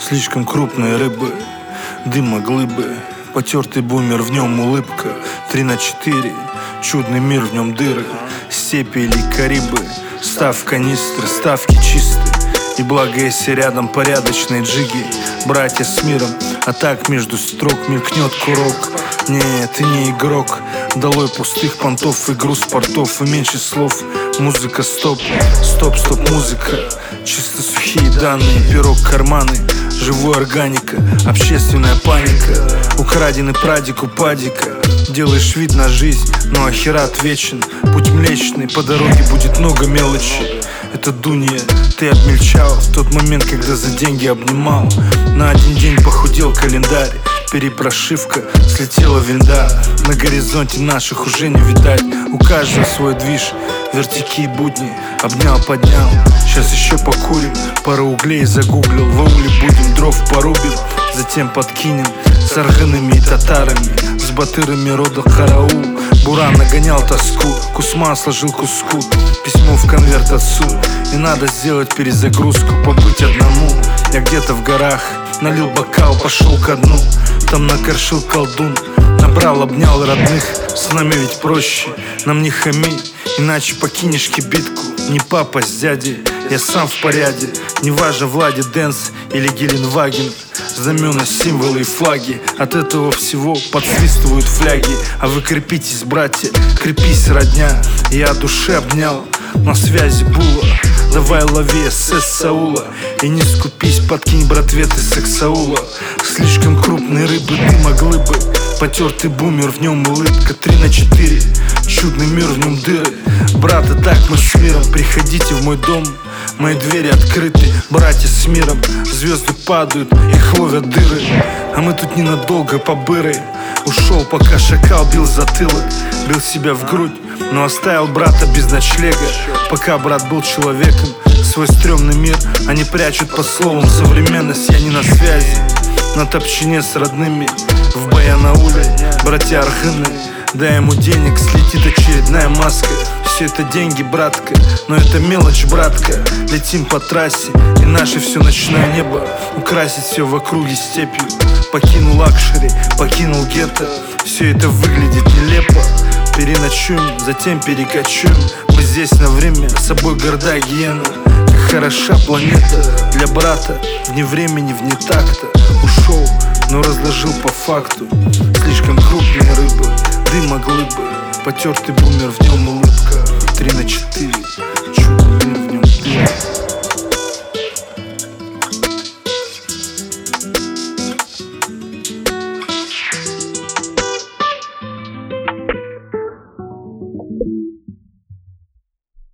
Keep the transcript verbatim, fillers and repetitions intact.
Слишком крупные рыбы, дыма глыбы, потертый бумер, в нем улыбка. Три на четыре, чудный мир, в нем дыры, степи или Карибы. Став канистры, ставки чистые, и благо если рядом порядочные джиги. Братья с миром, а так между строк мелькнет курок. Нет, ты не игрок, долой пустых понтов и груз портов, и меньше слов. Музыка стоп, стоп, стоп, музыка. Чисто сухие данные, пирог, карманы, живой органика, общественная паника. Украденный прадик у падика. Делаешь вид на жизнь, но ахерат вечен. Путь млечный, по дороге будет много мелочи. Это Дунья, ты обмельчал в тот момент, когда за деньги обнимал. На один день похудел календарь, перепрошивка, слетела винда. На горизонте наших уже не видать, у каждого свой движ. Вертики и будни, обнял, поднял. Сейчас еще покурим, пару углей загуглил. В ауле будем, дров порубим, затем подкинем с аргынами и татарами, с батырами рода караул. Буран нагонял тоску, Кусма сложил куску, письмо в конверт отцу. И надо сделать перезагрузку, побыть одному. Я где-то в горах налил бокал, пошел ко дну. Там накоршил колдун, набрал, обнял родных. С нами ведь проще, нам не хами, иначе покинешь кибитку. Не папа с дядей, я сам в порядке. Неважно, Влади Дэнс или Геленваген. Знамена, символы и флаги, от этого всего подсвистывают фляги. А вы крепитесь, братья, крепись, родня. Я от души обнял, на связи Була. Давай лови эсэс Саула, и не скупись, подкинь, братве, ты сексаула. Слишком крупные рыбы, дыма глыбы, потертый бумер, в нем улыбка. Три на четыре, чудный мир, в нем дыры. Брат, и так мы с миром, приходите в мой дом. Мои двери открыты, братья с миром. Звезды падают, их ловят дыры, а мы тут ненадолго побыры. Ушел, пока шакал бил затылок, бил себя в грудь, но оставил брата без ночлега. Пока брат был человеком, свой стрёмный мир они прячут под словом современность. Я не на связи, на топчине с родными, в Баянауле, братья аргыны. Дай ему денег, слетит очередная маска. Все это деньги, братка, но это мелочь, братка. Летим по трассе, и наше все ночное небо украсит все в округе степью. Покинул лакшери, покинул гетто, все это выглядит нелепо. Переночуем, затем перекочуем. Мы здесь на время, с собой горда гиена. Как хороша планета для брата, вне времени, вне такта. Ушел, но разложил по факту. Слишком крупные рыбы, дыма глыбы, потертый бумер, в нем улыбка. Три на четыре, чудо, в нем дым.